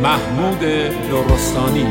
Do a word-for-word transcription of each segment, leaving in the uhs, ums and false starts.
محمود لرستانی.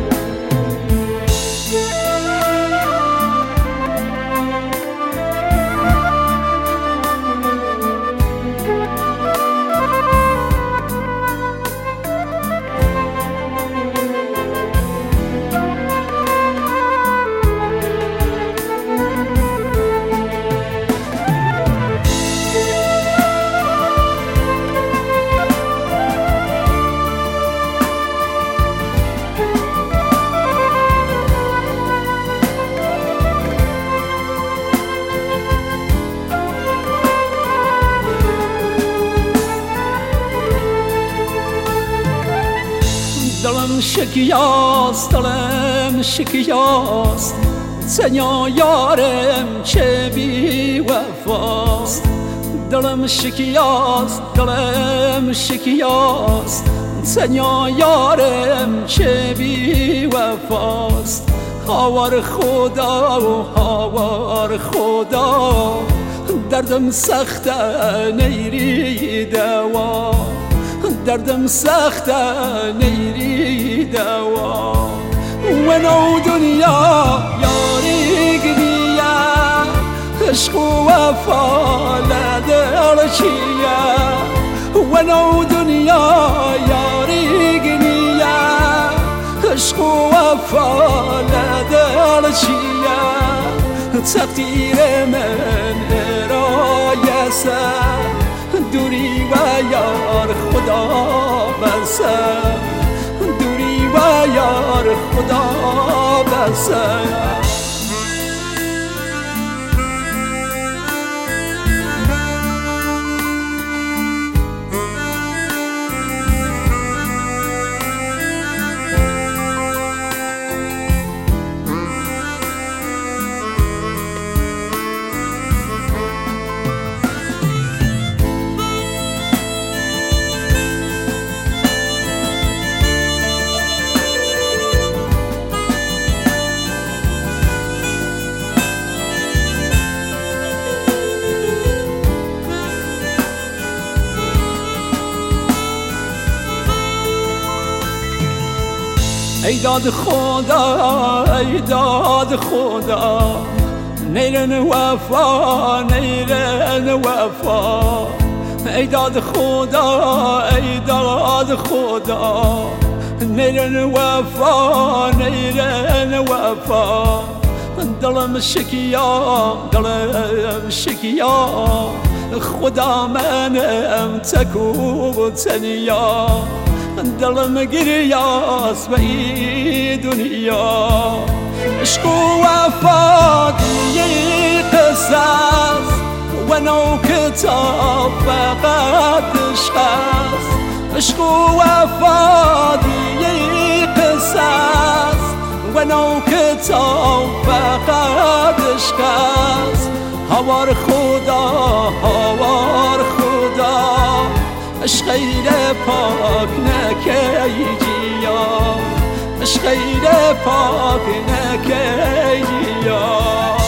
دلم شکیاست دلم شکیاست سنیا یارم چه بی وفاست. دلم شکیاست دلم شکیاست سنیا یارم چه بی وفاست. هاور خدا و هاور خدا دردم سخته نیری دوا. دردم سخته نیری دوا. ونو دنیا یاری گنیا عشق و وفا لدر چیه. ونو دنیا یاری گنیا عشق و وفا لدر چیه. تقدیر من ارایسه دوری و یار خدا بسه. دوری و یار خدا بسه. ای داد خدا ای داد خدا نیرن وفا نیرن وفا. ای داد خدا ای داد خدا نیرن وفا نیرن وفا. دلم شکیا دلم شکیا خدا منم تکو تنیا. دلم گریاست به این دنیا. عشق و وفا دیگه قصص و نو کتاب فقط عشق است. عشق و وفا دیگه قصص و نو کتاب فقط عشق است. هوار خدا هوار خدا عشقیر پاک نکیجیا. عشقیر پاک نکیجیا.